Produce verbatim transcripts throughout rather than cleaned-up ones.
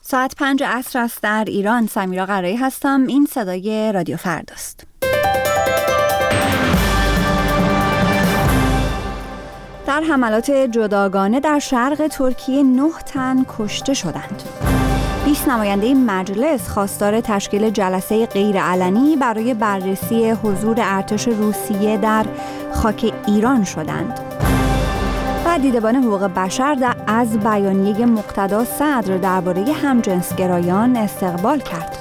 ساعت پنج عصر است در ایران. سمیرا قرایی هستم. این صدای رادیو فرداست. در حملات جداگانه در شرق ترکیه نه تن کشته شدند. بیست نماینده مجلس خواستار تشکیل جلسه غیرعلنی برای بررسی حضور ارتش روسیه در خاک ایران شدند. و دیدبان حقوق بشر در از بیانیه مقتدا صدر درباره همجنسگرایان استقبال کرد.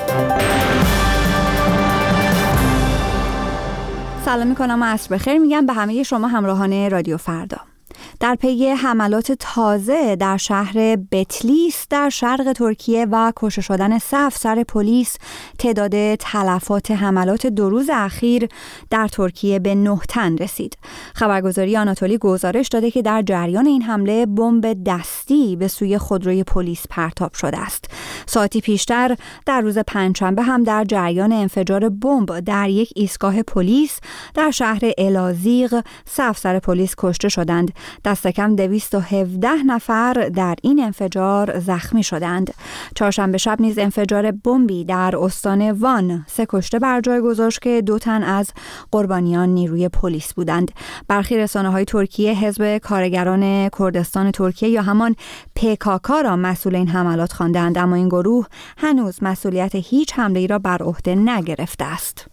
سلام میکنم و عصر بخیر میگم به همه شما همراهان رادیو فردا. در پی حملات تازه در شهر بتلیس در شرق ترکیه و کشته شدن سه افسر پلیس، تعداد تلفات حملات دو روز اخیر در ترکیه به نه تن رسید. خبرگزاری آناتولی گزارش داده که در جریان این حمله بمب دستی به سوی خودروی پلیس پرتاب شده است. ساعتی پیشتر در روز پنجشنبه هم در جریان انفجار بمب در یک ایستگاه پلیس در شهر الازیق سه افسر پلیس کشته شدند. دست کم دویست و هفده نفر در این انفجار زخمی شدند. چهارشنبه شب نیز انفجار بمبی در استان وان سه کشته بر جای گذاشت که دو تن از قربانیان نیروی پلیس بودند. برخی رسانه‌های ترکیه حزب کارگران کردستان ترکیه یا همان پیکاکا را مسئول این حملات خواندند، اما این گروه هنوز مسئولیت هیچ حمله‌ای را بر عهده نگرفته است.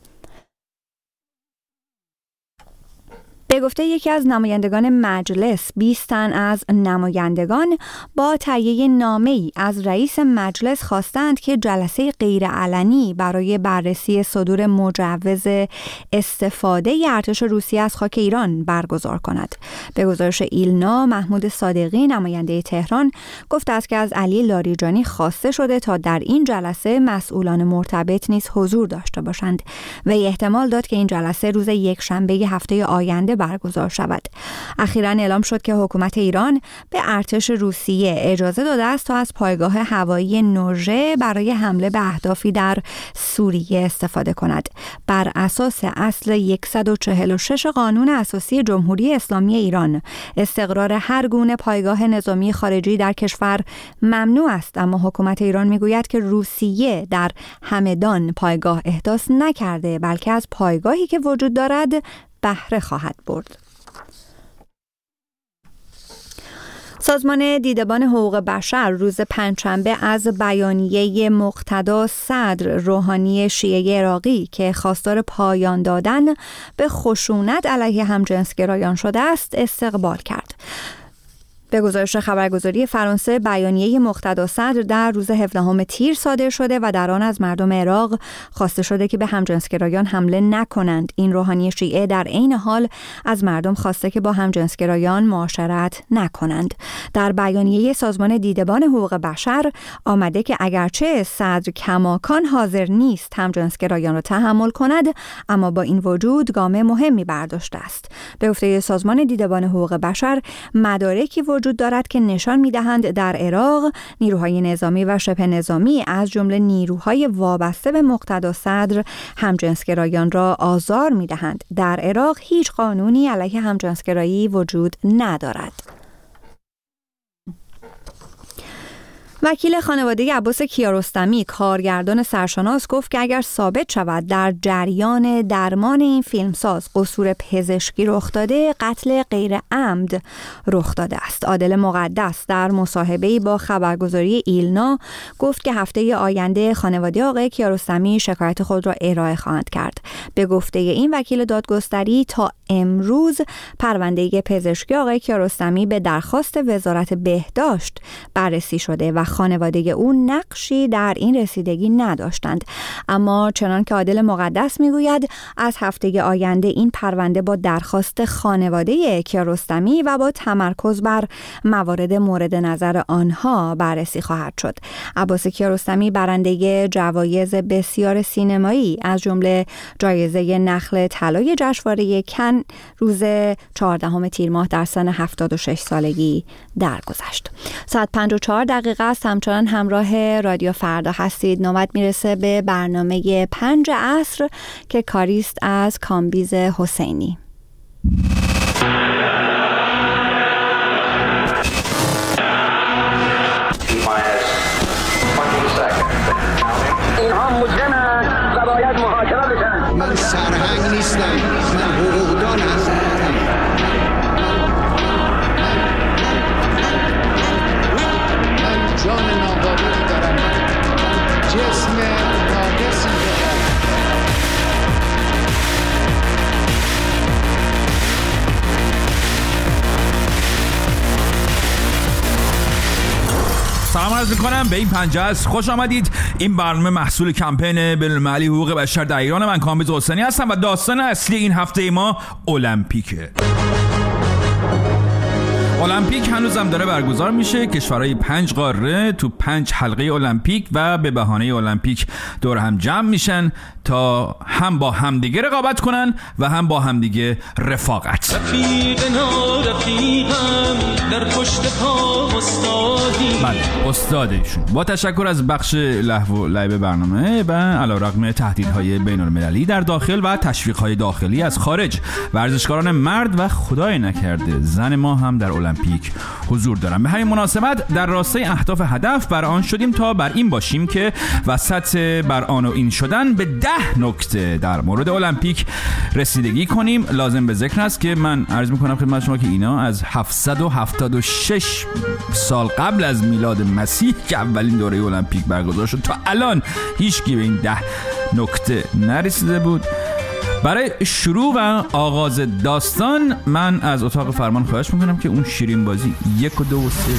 به گفته یکی از نمایندگان مجلس، بیست تن از نمایندگان با تهیه نامه‌ای از رئیس مجلس خواستند که جلسه غیرعلنی برای بررسی صدور مجوز استفاده ارتش روسیه از خاک ایران برگزار کند. به گزارش ایلنا، محمود صادقی نماینده تهران گفته است که از علی لاریجانی خواسته شده تا در این جلسه مسئولان مرتبط نیز حضور داشته باشند و احتمال داد که این جلسه روز یکشنبه هفته آینده برگزار شود. اخیراً اعلام شد که حکومت ایران به ارتش روسیه اجازه داده است تا از پایگاه هوایی نوژه برای حمله به اهدافی در سوریه استفاده کند. بر اساس اصل صد و چهل و شش قانون اساسی جمهوری اسلامی ایران، استقرار هر گونه پایگاه نظامی خارجی در کشور ممنوع است، اما حکومت ایران میگوید که روسیه در همدان پایگاه احداث نکرده، بلکه از پایگاهی که وجود دارد بهره خواهد برد. سازمان دیدبان حقوق بشر روز پنجشنبه از بیانیه مقتدا صدر روحانی شیعه عراقی که خواستار پایان دادن به خشونت علیه همجنسگرایان شده است استقبال کرد. به گزارش خبرگزاری فرانسه، بیانیه مقتدا صدر در روز هفدهم تیر صادر شده و در آن از مردم عراق خواسته شده که به همجنسگرایان حمله نکنند. این روحانی شیعه در عین حال از مردم خواسته که با همجنسگرایان معاشرت نکنند. در بیانیه سازمان دیدبان حقوق بشر آمده که اگرچه صدر کماکان حاضر نیست همجنسگرایان را تحمل کند، اما با این وجود گام مهمی برداشته است. به گفته سازمان دیدبان حقوق بشر، مدارکی وجود دارد که نشان می‌دهند در عراق نیروهای نظامی و شبه نظامی از جمله نیروهای وابسته به مقتدا صدر همجنسگرایان را آزار می‌دهند. در عراق هیچ قانونی علیه همجنسگرایی وجود ندارد. وکیل خانواده عباس کیارستمی، کارگردان سرشناس، گفت که اگر ثابت شود در جریان درمان این فیلمساز قصور پزشکی رخ داده، قتل غیر عمد رخ داده است. عادل مقدس در مصاحبه‌ای با خبرگزاری ایلنا گفت که هفته آینده خانواده آقای کیارستمی شکایت خود را ارائه خواهند کرد. به گفته این وکیل دادگستری، تا امروز پرونده پزشکی آقای کیارستمی به درخواست وزارت بهداشت بررسی شده و خانواده او نقشی در این رسیدگی نداشتند. اما چنان که عادل مقدس میگوید، از هفته آینده این پرونده با درخواست خانواده کیارستمی و با تمرکز بر موارد مورد نظر آنها بررسی خواهد شد. عباس کیارستمی برنده جوایز بسیار سینمایی از جمله جایزه نخل طلای جشنواره کن روز چهاردهم تیر ماه در سن هفتاد و شش سالگی درگذشت. ساعت پنج و چهار دقیقه است. همچنان همراه رادیو فردا هستید. نوبت میرسه به برنامه پنج عصر که کاریست از کامبیز حسینی. اینها مجرمند و باید محاکمه بشن. من سرهنگ نیستم، من حقوقدان هستم. من جان ناقابلی دارم، جسم ناقصی دارم. سلام عرض میکنم به این پنجه است. خوش آمدید. این برنامه محصول کمپین بین‌المللی حقوق بشر در ایران. من کامبیز حسینی هستم و داستان اصلی این هفته ما المپیکه. المپیک هنوزم داره برگزار میشه. کشورهای پنج قاره تو پنج حلقه المپیک و به بهانه المپیک دور هم جمع میشن تا هم با همدیگه رقابت کنن و هم با همدیگه رفاقت. رفیقنا رفیقم در پشت پا استادی. بله استادشون. با تشکر از بخش لهو و لعب برنامه و علیرغم تهدیدهای بین‌المللی در داخل و تشویق‌های داخلی از خارج، ورزشکاران مرد و خدای نکرده زن ما هم در المپیک حضور دارن. به همین مناسبت در راستای اهداف هدف بر آن شدیم تا بر این باشیم که وسط بر آن و این شدن به ده نکته در مورد المپیک رسیدگی کنیم. لازم به ذکر است که من عرض میکنم خدمت شما که اینا از هفتصد و هفتاد و شش سال قبل از میلاد مسیح که اولین دوره المپیک برگزار شد تا الان هیچکی به این ده نکته نرسیده بود. برای شروع و آغاز داستان من از اتاق فرمان خواهش میکنم که اون شیرین بازی یک و دو و سه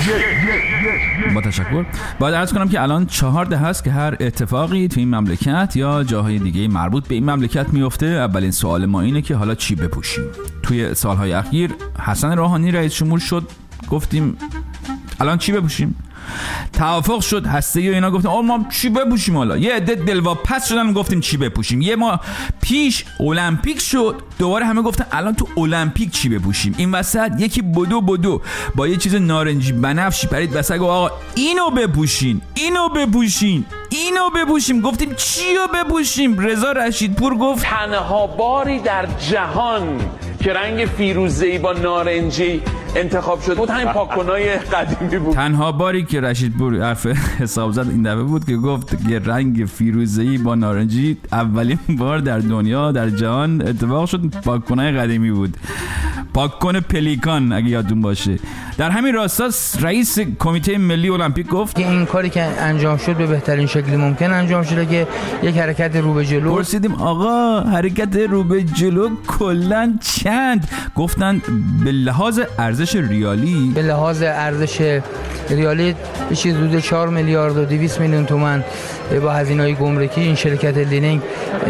با تشکر. باید عرض کنم که الان چهار ده هست که هر اتفاقی تو این مملکت یا جاهای دیگه مربوط به این مملکت میفته، اولین سوال ما اینه که حالا چی بپوشیم. توی سالهای اخیر حسن روحانی رئیس جمهور شد، گفتیم الان چی بپوشیم. توافق شد هسته و اینا گفتیم آقا ما چی بپوشیم. حالا یه عده دلواپس شدن گفتیم چی بپوشیم. یه ما پیش المپیک شد، دوباره همه گفتن الان تو المپیک چی بپوشیم. این وسط یکی بدو بدو با یه چیز نارنجی بنفشی پرید وسط گفت آقا اینو بپوشین اینو بپوشین اینو بپوشیم. گفتیم چیو بپوشیم؟ رضا رشیدپور گفت تنها باری در جهان که رنگ فیروزه‌ای با نارنجی انتخاب شد بود همین پاک‌کنای قدیمی بود. تنها باری که رشیدپور حرف حساب زد این دفعه بود که گفت یه رنگ فیروزه‌ای با نارنجی اولین بار در دنیا در جهان اتفاق شد، پاک‌کنای قدیمی بود، پاک‌کن پلیکان اگه یادتون باشه. در همین راستا رئیس کمیته ملی المپیک گفت که این کاری که انجام شد به بهترین شکلی ممکن انجام شده که یک حرکت رو به جلو. پرسیدیم آقا حرکت رو به جلو کلاً چند؟ گفتن به لحاظ ارزش ریالی به لحاظ ارزش ریالی چیز حدود چهار میلیارد و دویست میلیون تومان با هزینه‌های گمرکی این شرکت لینینگ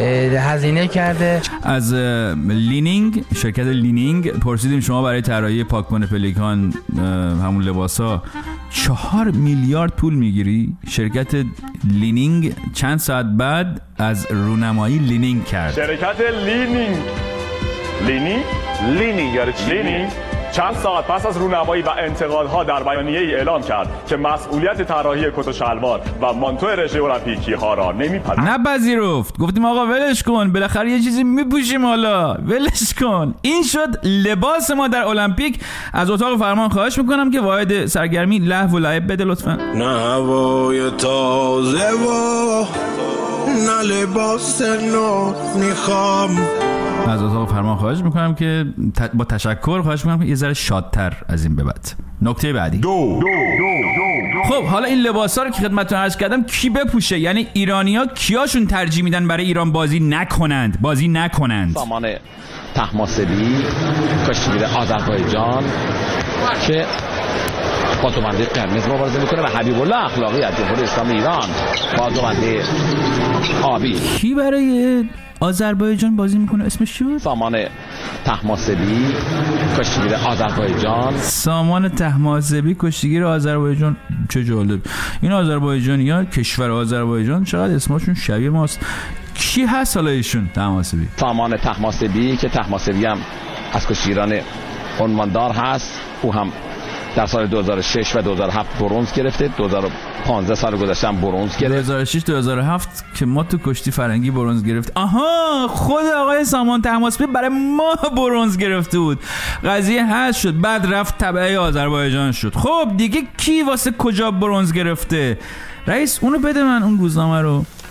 هزینه کرده. از لینینگ شرکت لینینگ پرسیدیم شما برای طراحی پاک‌کن پلیکان همون لباسا چهار میلیارد پول میگیری؟ شرکت لینینگ چند ساعت بعد از رونمایی لینینگ کرد. شرکت لینینگ لینینگ لینینگ یعنی چی؟ لینینگ چند ساعت پس از رونمایی و انتقادها در بیانیه ای اعلام کرد که مسئولیت طراحی کت و شلوار و مانتو رژه المپیکی ها را نمیپذیرد. نپذیرفت. گفتیم آقا ولش کن، بالاخره یه چیزی میپوشیم، حالا ولش کن. این شد لباس ما در المپیک. از اتاق فرمان خواهش میکنم که واحد سرگرمی لهو و لعب بده لطفا. نه هوای تازه و نه لباس نو میخوام. از اتاق فرمان خواهش میکنم که با تشکر خواهش میکنم که یه ذره شادتر از این به بعد. نکته بعدی دو. دو. دو. دو. خب حالا این لباسا رو که خدمتتون عرض کردم کی بپوشه؟ یعنی ایرانی‌ها کیاشون ترجیح میدن برای ایران بازی نکنند بازی نکنند سامان طهماسبی کشتیگیر آذربایجان که با دوبنده قرمز مبارزه میکنه و حبیب الله اخلاقی از جمهوری اسلامی ایران با دوبنده آبی. کی برای آذربایجان بازی میکنه؟ اسمش چی بود؟ سامان طهماسبی کشتیگیر آذربایجان. سامان طهماسبی کشتیگیر آذربایجان. چه جالب. این آذربایجانی‌ها کشور آذربایجان چقدر اسمشون شبیه ماست. کی هست حالا ایشون؟ طهماسبی. سامان طهماسبی که طهماسبی هم از کشتیگیران عنواندار هست. او هم در سال دو هزار و شش و دو هزار و هفت برنز گرفته. دو هزار و پانزده سال گذشته هم برنز گرفت. دو هزار و شش دو هزار و هفت که ما تو کشتی فرنگی برنز گرفت. آها خود آقای سامان طهماسبی برای ما برنز گرفته بود. قضیه حل شد. بعد رفت تبع آذربایجان شد. خب دیگه کی واسه کجا برنز گرفته؟ رئیس اونو بده من اون روزنامه رو.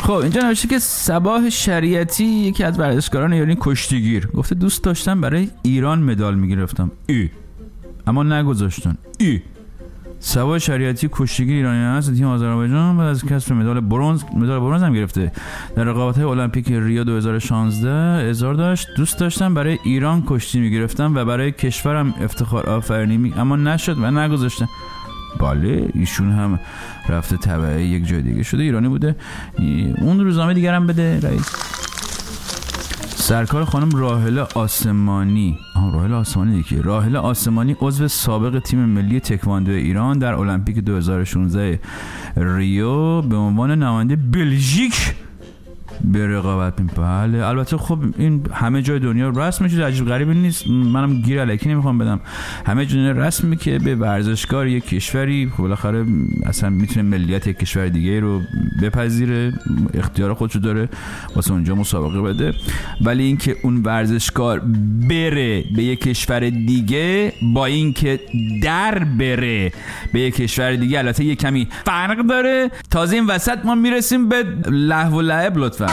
خب اینجا نوشته که صباح شریعتی یکی از ورزشکاران ایرانی کشتیگیر گفته دوست داشتم برای ایران مدال میگرفتم ای اما نگذاشتن. ای صباح شریعتی کشتیگیر ایرانی است تیم آذربایجان بعد از کسب مدال برنز مدال برنز هم گرفته در رقابت‌های المپیک ریو دو هزار و شانزده اظهار داشت دوست داشتم برای ایران کشتی میگرفتم و برای کشورم افتخار آفرینی می... اما نشد و نگذاشتن. بله ایشون هم رفته تبعه یک جای دیگه شده ایرانی بوده. اون روزنامه دیگر هم بده رئیس. سرکار خانم راحله آسمانی آها راحله آسمانی دیگه راحله آسمانی عضو سابق تیم ملی تکواندو ایران در المپیک دو هزار و شانزده ریو به عنوان نماینده بلژیک به رقابت می. بله البته خب این همه جای دنیا رسم میشه عجیب غریبی نیست منم گیر الکی نمیخوام بدم همه جای رسمی که به ورزشکار یک کشوری خب بالاخره اصلا میتونه ملیت یک کشور دیگه رو بپذیره اختیار خودشو داره واسه اونجا مسابقه بده ولی اینکه اون ورزشکار بره به یک کشور دیگه با اینکه در بره به یک کشور دیگه البته یه کمی فرق داره. تازه این وسط ما میرسیم به لهو و لعب. لطفا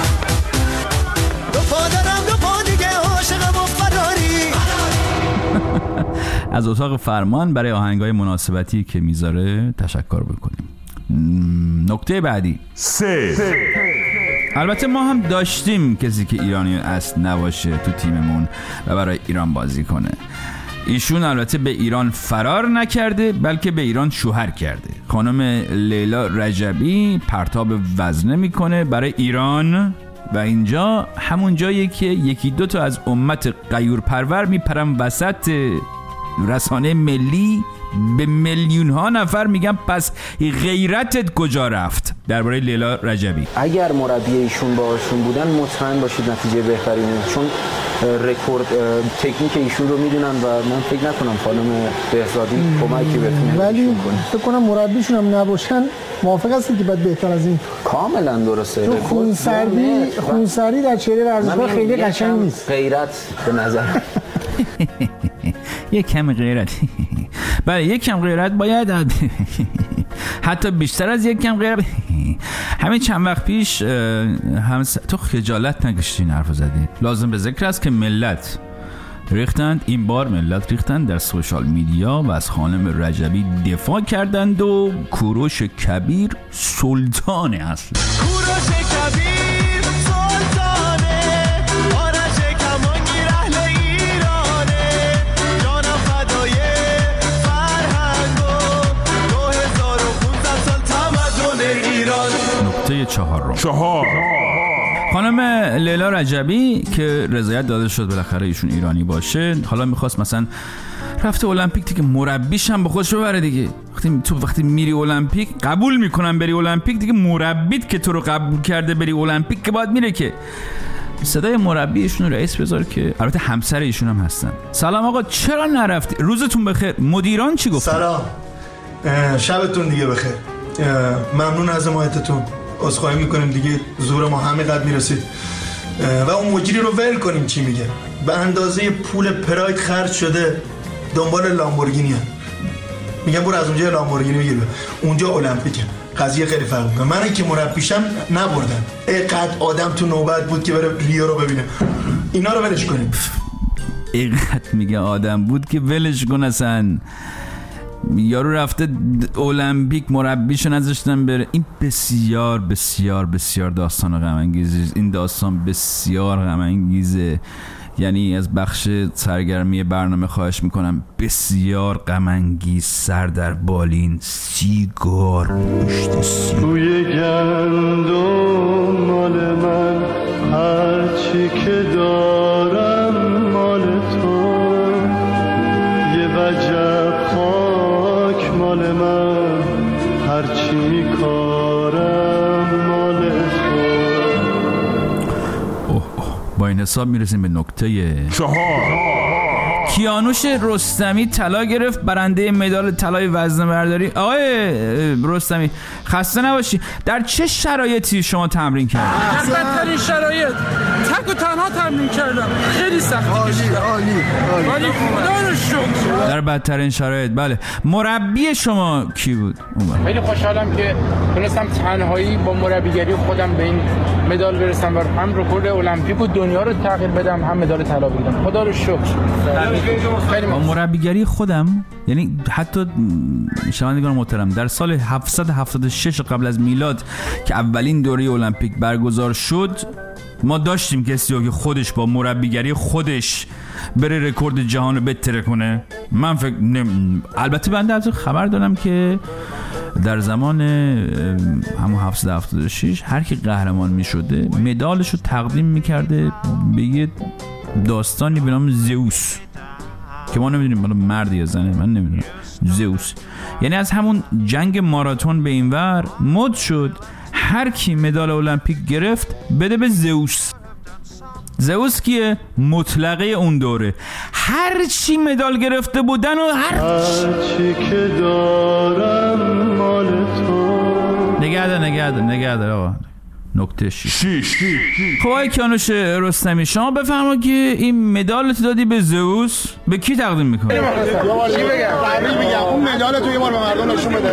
از اتاق فرمان برای آهنگای مناسبتی که میذاره تشکر بکنیم. نکته بعدی سه. البته ما هم داشتیم کسی که ایرانی اصل نباشه تو تیممون و برای ایران بازی کنه. ایشون البته به ایران فرار نکرده بلکه به ایران شوهر کرده. خانم لیلا رجبی پرتاب وزنه میکنه برای ایران و اینجا همون جاییه که یکی دو تا از امت غیور پرور میپرن وسط رسانه ملی به میلیون ها نفر میگن پس غیرتت کجا رفت. درباره لیلا رجبی اگر مربی ایشون باشون بودن مطمئن باشید نتیجه بهتری میاد چون رکورد تکنیک ایشون رو میدونن و من فکر نکنم خانم بهزادی کمکی بتونه ولی فکر کنم مربیشون هم نباشن موافق هستی که بعد بهتر از این کاملا درسته. تو خونسردی خونسردی در چهره ورزشکار خیلی قشنگ نیست. غیرت به نظر یک کم غیرت بله یک کم غیرت باید حتی بیشتر از یک کم غیرت. همین چند وقت پیش هم س... تو خجالت نکشید این حرف زدی. لازم به ذکر است که ملت ریختند این بار ملت ریختند در سوشال میدیا و از خانم رجبی دفاع کردند و کوروش کبیر سلطان اصل کوروش کبیر سلطانه آرش کمانگیر اهل ایرانه جانم فدای فرهنگ و دو هزار و پونصد سال تمدن ایران. نکته چهارم چهار خانم لیلا رجبی که رضایت داده شد بالاخره ایشون ایرانی باشه حالا میخواست مثلا رفته المپیک دیگه مربیش هم به خودش ببره دیگه. وقتی تو وقتی میری المپیک قبول میکنن بری المپیک دیگه مربیت که تو رو قبول کرده بری المپیک که باید میره که صدای مربی ایشون رئیس بذار که البته همسر ایشون هم هستن. سلام آقا چرا نرفتی؟ روزتون بخیر. مدیران چی گفتن؟ سلام شبتون دیگه بخیر. ممنون از حمایتتون. عذرخواهی میکنیم دیگه زور ما همه قد میرسید و اون مجری رو ول کنیم چی میگه به اندازه پول پراید خرج شده دنبال لامبورگینیه میگم برو از اونجا لامبورگینی بگیر اونجا المپیکه قضیه خیلی فرق میکنه. من که مربیشم نبردن اینقدر آدم تو نوبت بود که بره ریو رو ببینه اینا رو ولش کنیم. اینقدر میگه آدم بود که ولش کن اصلا یارو رفته المپیک مربیشو نذاشتن بره. این بسیار بسیار بسیار داستان غم انگیزه. این داستان بسیار غم انگیزه یعنی از بخش سرگرمی برنامه خواهش میکنم بسیار غم انگیز سر در بالین سیگار پشت سیگار توی گندم مال من هرچی که دارم مال تو یه وجب خاک مال من هرچی میکارم مال تو. اوه اوه با این حساب میرسیم به نکته چهار. کیانوش رستمی طلا گرفت، برنده مدال طلای وزنه برداری. آقای رستمی خسته نباشی. در چه شرایطی شما تمرین کردید؟ در بدترین شرایط تک و تنها تمرین کردم. خیلی سخت کشیدم. عالی عالی عالی. خدا رو شکر. در بدترین شرایط. بله. مربی شما کی بود؟ خیلی خوشحالم که تونستم تنهایی با مربیگری خودم به این مدال برسم و هم رکورد المپیک و دنیا رو تغییر بدم، هم مدال طلا بگیرم. خدا رو شکر. خیلی با مربیگری خودم، یعنی حتی شنوندگان محترم، در سال هفتصد و هفتاد و شش قبل از میلاد که اولین دوره المپیک برگزار شد، ما داشتیم کسی که خودش با مربیگری خودش بره رکورد جهان رو بتره کنه. من فکر نم... البته بنده از خبر دارم که در زمان همون هفتصد و هفتاد و شش هر کی قهرمان می شده مدالش رو تقدیم می کرده به یه داستانی به نام زئوس که ما نمیدونیم بالا مرد یا زنه، من نمیدونم. زئوس یعنی از همون جنگ ماراتون به این ور مد شد هر کی مدال المپیک گرفت بده به زئوس. زئوس کیه؟ مطلقه اون دوره. هر چی مدال گرفته بودن و هر چی که دارم مال تو. نگهدار نگهدار نگهدار آقا. نکته شیش. خب آقای کیانوش رستمی شما بفرما که این مدال تو دادی به زئوس، به کی تقدیم میکنی؟ چی بگم؟ تبریک میگم. اون مدال تو یه بار به مردم نشون بده.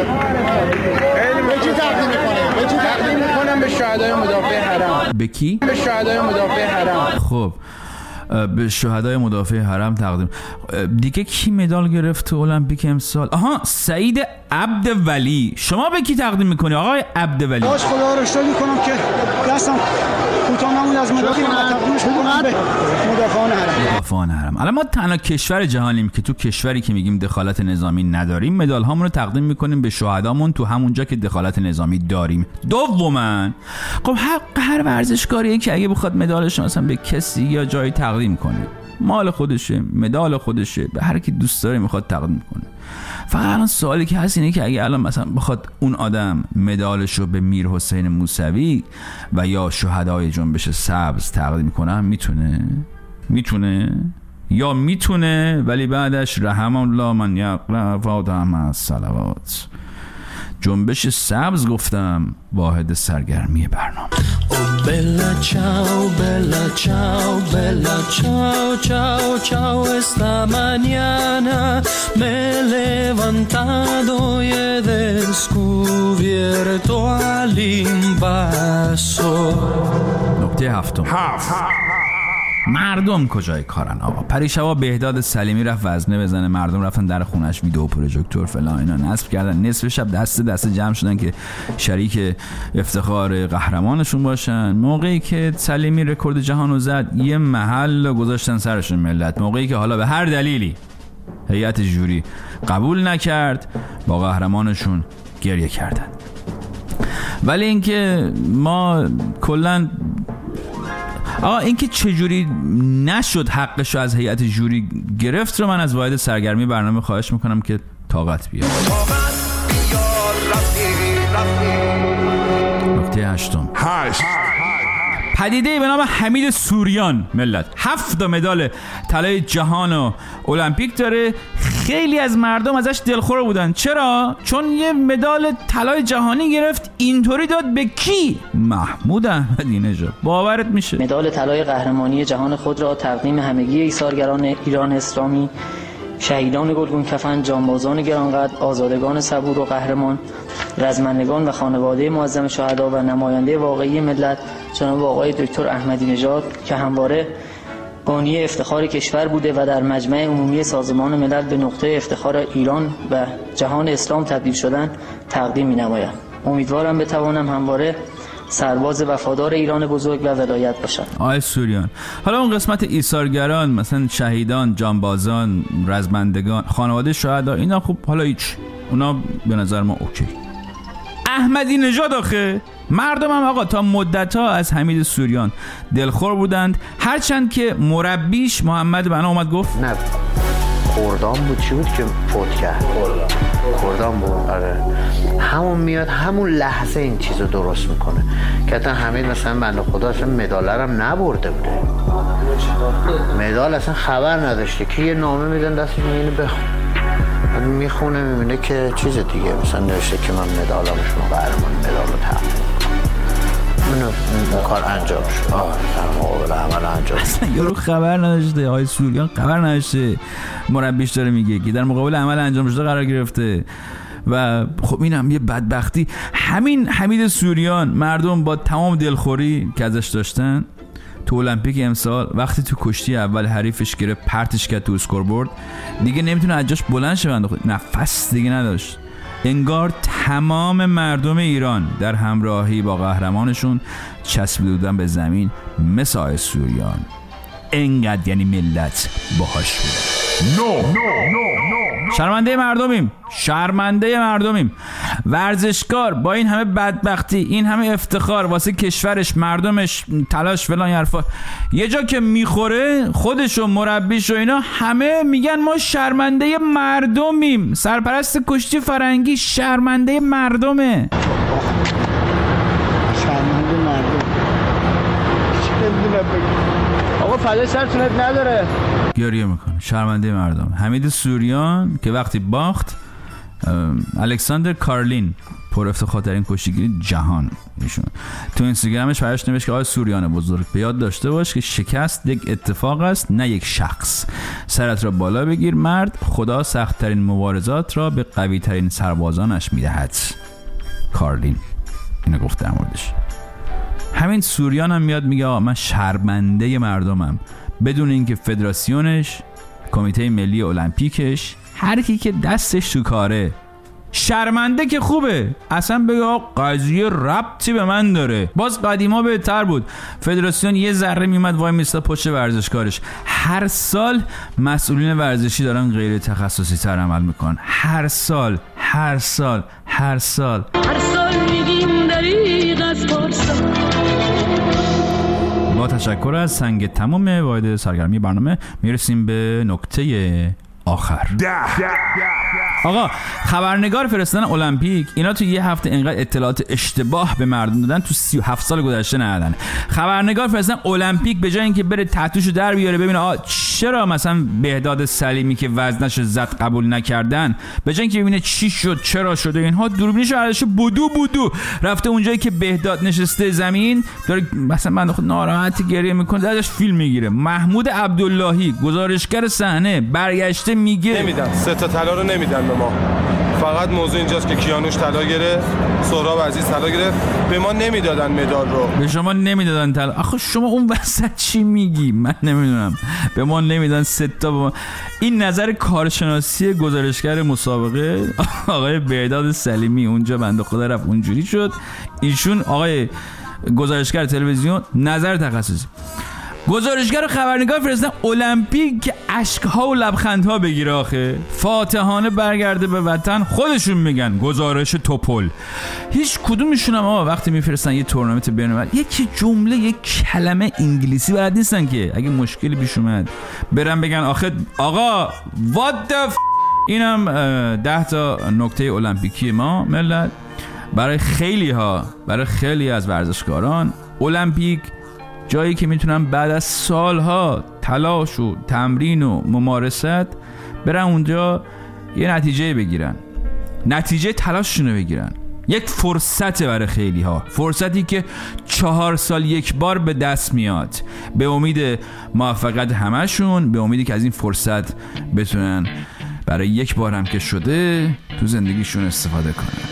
به کی تقدیم میکنه؟ به کی تقدیم میکنم؟ به شهدای مدافع حرم. به کی؟ به شهدای مدافع حرم. خب به شهدای مدافع حرم تقدیم. دیگه کی مدال گرفت تو المپیک امسال؟ آها سعید عبدولی. شما به کی تقدیم میکنی آقای عبدولی؟ باش خدا رو شکر میکنم که دستم کوتاه نمون از مدال تقدیمش میکنم به مدافعان حرم. مدافعان حرم. الان ما تنها کشور جهانیم که تو کشوری که میگیم دخالت نظامی نداریم مدال هامون رو تقدیم میکنیم به شهدامون تو همونجا که دخالت نظامی داریم. دوما خب حق هر ورزشکاریه که اگه بخواد مدالش مثلا به کسی یا جایی تقدیم کنه، مال خودشه، مدال خودشه، به هر کی دوست داره میخواد تقدیم کنه. فقط الان سوالی که هست اینه که اگه الان مثلا بخواد اون آدم مدالش رو به میر حسین موسوی و یا شهدای جنبش سبز تقدیم کنه، میتونه میتونه یا میتونه ولی بعدش رحم الله من یقرأ فاطمه الصلوات. جنبش سبز گفتم واحد سرگرمی برنامه. Oh bella ciao, bella ciao, bella ciao, ciao, ciao. Esta mañana me he levantado y he descubierto al invaso. نکته هفتم. مردم کجای کارن آقا؟ پریشبا بهداد سلیمی رفت وزنه بزنه، مردم رفتن در خونش ویدیو پروژکتور فلان اینا نصب کردن، نصف شب دست دست جمع شدن که شریک افتخار قهرمانشون باشن. موقعی که سلیمی رکورد جهانو زد یه محل گذاشتن سرشون ملت. موقعی که حالا به هر دلیلی هیئت جوری قبول نکرد با قهرمانشون گریه کردن. ولی اینکه ما کلاً آقا اینکه چجوری نشد حقشو از هیئت جوری گرفت رو من از واحد سرگرمی برنامه خواهش میکنم که طاقت بیار. نکته هشتم. پدیده به نام حمید سوریان ملت هفت مدال طلای جهان و المپیک داره. خیلی از مردم ازش دلخور بودن. چرا؟ چون یه مدال طلای جهانی گرفت. اینطوری داد به کی؟ محمود احمدی نژاد. باورت میشه؟ مدال طلای قهرمانی جهان خود را تقدیم همگی ایثارگران ایران اسلامی، شهیدان گلگون کفن، جانبازان گرانقدر، آزادگان صبور و قهرمان، رزمندگان و خانواده معظم شهدا و نماینده واقعی ملت جناب آقای دکتر احمدی نژاد که همواره بانی افتخار کشور بوده و در مجمع عمومی سازمان ملل به نقطه افتخار ایران و جهان اسلام تبدیل شدن تقدیم می‌نمایم. امیدوارم بتوانم همواره سرباز وفادار ایران بزرگ و ولایت باشم. آقای سوریان، حالا اون قسمت ایثارگران مثلا شهیدان، جانبازان، رزمندگان، خانواده شهدا اینا خب حالا هیچ، اونا به نظر ما اوکی. احمدی نژاد آخه مردم هم آقا تا مدت‌ها از حمید سوریان دلخور بودند، هرچند که مربیش محمد بنا اومد گفت نه کردان بود چی بود که فوت کرد؟ کردان بود. آره همون میاد همون لحظه این چیزو درست میکنه که حتی حمید مثلا بنده خدا اصلا مدالرم نبرده بوده، مدال اصلا خبر نداشته که یه نامه میدن دستش میبینه بخون، میخونه میبینه که چیز دیگه مثلا نوشته که من مدالم شما قهرمان مدال رو تقدیم اینو این کار انجام شد. آه در مقابل عمل انجام اصلا یارو خبر نداشته، آقای سوریان خبر نداشته مربیش داره میگه که در مقابل عمل انجام شده قرار گرفته. و خب این هم یه بدبختی. همین حمید سوریان مردم با تمام دلخوری که ازش داشتن تو المپیک امسال وقتی تو کشتی اول حریفش گرفت پرتش کرد تو اسکوربورد دیگه نمیتونه از جاش بلند شه، نفس دیگه نداشت. انگار تمام مردم ایران در همراهی با قهرمانشون چسبیده بودن به زمین مثل آقای سوریان. انقدر یعنی ملت باهاش بود. نو نو نو شرمنده مردمیم، شرمنده مردمیم. ورزشکار با این همه بدبختی، این همه افتخار واسه کشورش، مردمش، تلاش فلان حرفا، یه جا که میخوره خودش و مربیش و اینا همه میگن ما شرمنده مردمیم. سرپرست کشتی فرنگی شرمنده مردمه. شرمنده مردم چی بدونه بگم؟ آقا فدای سرتونت نداره. گریه میکنه. شرمنده مردم. حمید سوریان که وقتی باخت الکساندر کارلین پر افتخارترین کشتیگیر جهان ایشون تو اینستاگرامش براش نوشت که آقای سوریان بزرگ به یاد داشته باش که شکست یک اتفاق است نه یک شخص. سرت را بالا بگیر مرد، خدا سخت‌ترین مبارزات را به قوی‌ترین سربازانش میدهد. کارلین اینو گفت در موردش. همین سوریان هم میاد میگه آقا من شرمنده مردمم، بدون اینکه فدراسیونش، کمیته ملی المپیکش، هر کی که دستش تو کاره. شرمنده که خوبه، اصلا بگه آقا قضیه ربطی به من داره. باز قدیما بهتر بود، فدراسیون یه ذره میومد وای میستا پشت ورزشکارش. هر سال مسئولین ورزشی دارن غیر تخصصی تر عمل میکنن. هر سال هر سال هر سال هر سال میگیم دریغ از پارسال. با تشکر از سنگ تمام واحد سرگرمی برنامه میرسیم به نکته آخر. آقا خبرنگار فرستادن المپیک اینا تو یه هفته اینقدر اطلاعات اشتباه به مردم دادن تو سی و هفت سال گذشته ندادن. خبرنگار فرستادن المپیک به جای اینکه بره تحتوشو در بیاره ببینه آ چرا مثلا بهداد سلیمی که وزنش زد قبول نکردن، به جای اینکه ببینه چی شد چرا شده اینها، دوربینش ارزش بودو بودو رفته اونجایی که بهداد نشسته زمین داره مثلا من خود ناراحت گریه میکنه ازش فیلم میگیره. محمود عبداللهی گزارشگر صحنه برگشته میگه نمیدن، سه تا طلا رو نمیدن به ما. فقط موضوع اینجاست که کیانوش طلا گرفت، سهراب عزیز طلا گرفت، به ما نمیدادن مدال رو. به شما نمیدادن طلا. آخه شما اون وسط چی میگی؟ من نمیدونم. به ما نمیدادن سه تا. به ما این نظر کارشناسی گزارشگر مسابقه آقای بهداد سلیمی اونجا بنده خدا رفت اونجوری شد. ایشون آقای گزارشگر تلویزیون نظر تخصصی گزارشگر و خبرنگار فرستادن المپیک که اشک‌ها و لبخندها بگیره. آخه فاتحانه برگرده به وطن. خودشون میگن گزارش توپل. هیچ کدومشون هم آقا وقتی میفرستن یه تورنمنت بین‌المللی یک جمله یک کلمه انگلیسی بلد نیستن که اگه مشکلی پیش اومد برن بگن آخه آقا what the f... اینم ده تا نکته المپیکی ما ملت. برای خیلی ها برای خیلی از ورزشکاران المپیک جایی که میتونن بعد از سالها تلاش و تمرین و ممارست برن اونجا یه نتیجه بگیرن، نتیجه تلاششون رو بگیرن. یک فرصت برای خیلی ها، فرصتی که چهار سال یک بار به دست میاد، به امید موفقیت همشون، به امیدی که از این فرصت بتونن برای یک بار هم که شده تو زندگیشون استفاده کنن.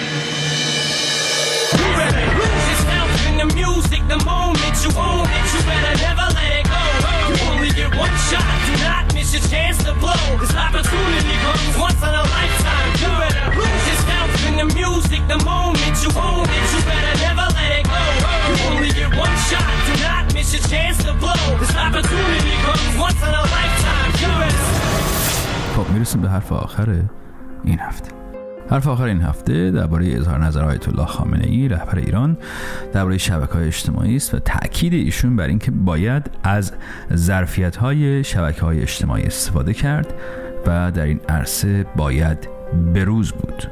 The moment you own it, you better never let it go. You only get one shot, do not miss your chance to blow. This opportunity comes once in a lifetime. You better lose yourself in the music. The moment you own it, you better never let it go. You only get one shot, do not miss your chance to blow. This opportunity comes once in a lifetime. You better. خب میرسیم به حرف آخر این هفته. حرف آخر این هفته درباره اظهار نظر آیت الله خامنه ای رهبر ایران درباره شبکه‌های اجتماعی است و تأکید ایشون بر اینکه باید از ظرفیت‌های شبکه‌های اجتماعی استفاده کرد و در این عرصه باید بروز بود.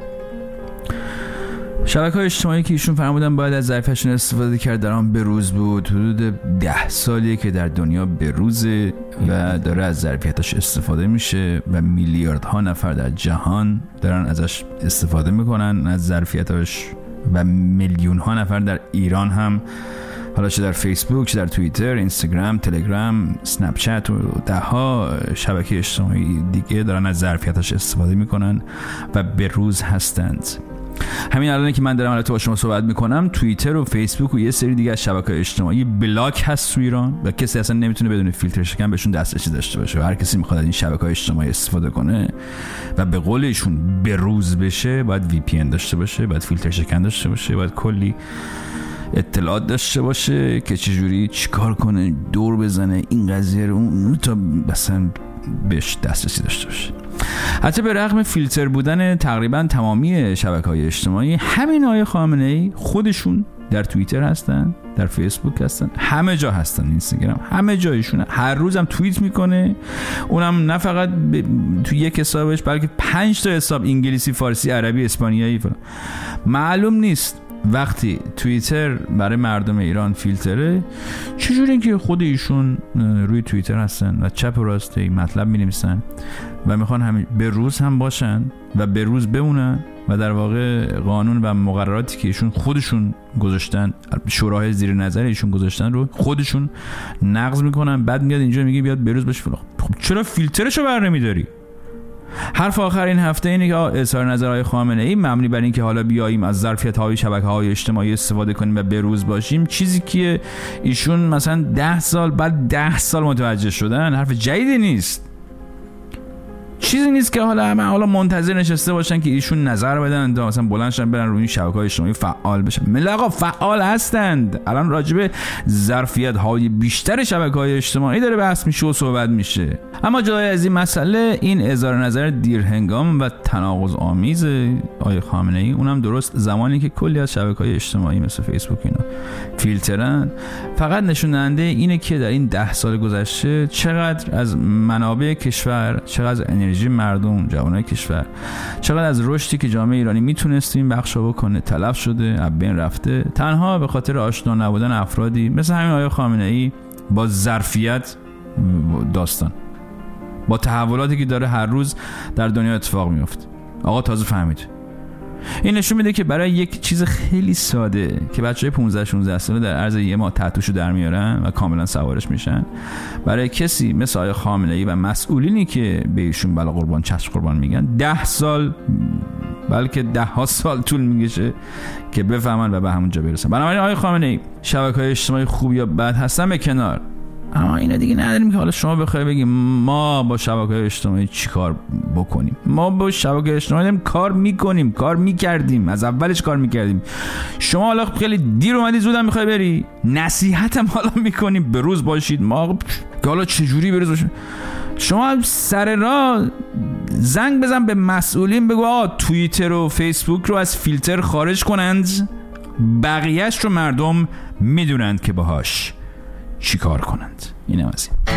شبکه‌های اجتماعی که ایشون فرمودن باید از ظرفیتشون استفاده کرد در آن بروز بود. حدود ده سالیه که در دنیا بروزه و داره از ظرفیتش استفاده میشه و میلیاردها نفر در جهان دارن ازش استفاده میکنن از ظرفیتش و میلیون ها نفر در ایران هم، حالا چه در فیسبوک، چه در توییتر، اینستاگرام، تلگرام، اسنپ چت و ده ها شبکه اجتماعی دیگه دارن از ظرفیتش استفاده میکنن و بروز هستند. همین الان که من دارم الان با شما صحبت میکنم، توییتر و فیسبوک و یه سری دیگه از شبکه‌های اجتماعی بلاک هست تو ایران و کسی اصلا نمیتونه بدون فیلتر شکن بهشون دسترسی داشته باشه و هر کسی میخواد از این شبکه‌های اجتماعی استفاده کنه و به قول ایشون بروز بشه باید وی پی ان داشته باشه، باید فیلتر شکن داشته باشه، باید کلی اطلاعات داشته باشه که چجوری چیکار کنه، دور بزنه این قضیه رو اون تا مثلا بهش دسترسی داشته باشه. حتی به رغم فیلتر بودن تقریبا تمامی شبکه‌های اجتماعی، همین آقای خامنه‌ای خودشون در توییتر هستن، در فیسبوک هستن، همه جا هستن، اینستاگرام، همه جایشونه. هر روزم توییت میکنه، اونم نه فقط ب... تو یک حسابش بلکه پنج تا حساب، انگلیسی، فارسی، عربی، اسپانیایی فلان. معلوم نیست وقتی توییتر برای مردم ایران فیلتره چجوری که خود ایشون روی توییتر هستن و چپ و راست این مطلب می‌نویسن و میخوان همین به روز هم باشن و به روز بمونن و در واقع قانون و مقرراتی که ایشون خودشون گذاشتن، شورای زیر نظر ایشون گذاشتن رو خودشون نقض میکنن. بعد میاد اینجا میگه بیاد به روز باشه فلان. خب چرا فیلترشو بر نمیداری؟ حرف آخر این هفته اینه که اظهار نظرهای خامنه‌ای مبنی بر این که حالا بیاییم از ظرفیت‌های شبکه‌های اجتماعی استفاده کنیم و بروز باشیم، چیزی که ایشون مثلا ده سال بعد ده سال متوجه شدن، حرف جدیدی نیست. چیزی نیست که حالا همه حالا منتظر نشسته باشن که ایشون نظر بدن تا مثلا بلندشن برن روی این شبکه‌های اجتماعی فعال بشن. مل آقا فعال هستند. الان راجب ظرفیت‌های بیشتر شبکه‌های اجتماعی داره بحث میشه و صحبت میشه. اما جای از این مسئله این اظهار نظر دیرهنگام و تناقض آمیز آقای خامنه‌ای، اونم درست زمانی که کلی از شبکه‌های اجتماعی مثل فیسبوک اینا فیلترن، فقط نشون دهنده اینه که در این ده سال گذشته چقدر از منابع کشور، چقدر انرژی مردم، جوانای کشور، چقدر از رشدی که جامعه ایرانی میتونست این بخشا بکنه تلف شده، از بین رفته، تنها به خاطر آشنا نبودن افرادی مثل همین آقای خامنه‌ای با ظرفیت داستان، با تحولاتی که داره هر روز در دنیا اتفاق میفته. آقا تازه فهمید. این نشون میده که برای یک چیز خیلی ساده که بچهای پانزده شانزده ساله در عرض یه ماه تحتوشو در میارن و کاملا سوارش میشن، برای کسی مثل آقای خامنه‌ای و مسئولینی که به ایشون بلا قربان چشم قربان میگن، ده سال بلکه ده ها سال طول میکشه که بفهمن و به همونجا برسن. بنابراین آقای خامنه‌ای، شبکه‌های اجتماعی خوب یا بد هستن به کنار، اما اینا دیگه نداریم که حالا شما بخوای بگیم ما با شبکه‌های اجتماعی چی کار بکنیم. ما با شبکه‌های اجتماعی داریم کار میکنیم، کار میکردیم، از اولش کار میکردیم. شما حالا خیلی دیر اومدی زودم میخوای بری، نصیحتم حالا میکنیم به روز باشید. ما که حالا چجوری به روز باشید؟ شما سر راه زنگ بزن به مسئولین، بگو آقا توییتر و فیسبوک رو از فیلتر خارج کنند، بقیهش رو مردم میدونند که باهاش چی کار کنند. اینم از این.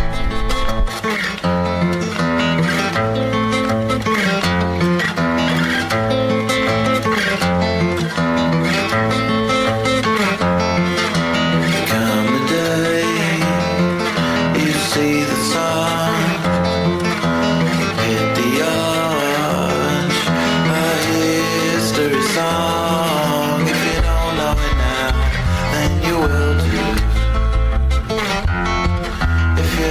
If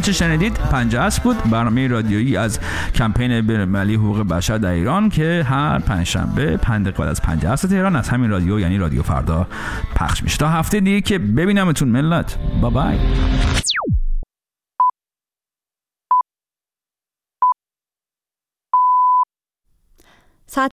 آنچه شنیدید پنجاه است بود، برنامه رادیویی از کمپین بین‌المللی حقوق بشر در ایران که هر پنجشنبه پنج دقیقه از پنجاه است تهران از همین رادیو یعنی رادیو فردا پخش میشه. تا هفته دیگه که ببینمتون ملت. بای بای.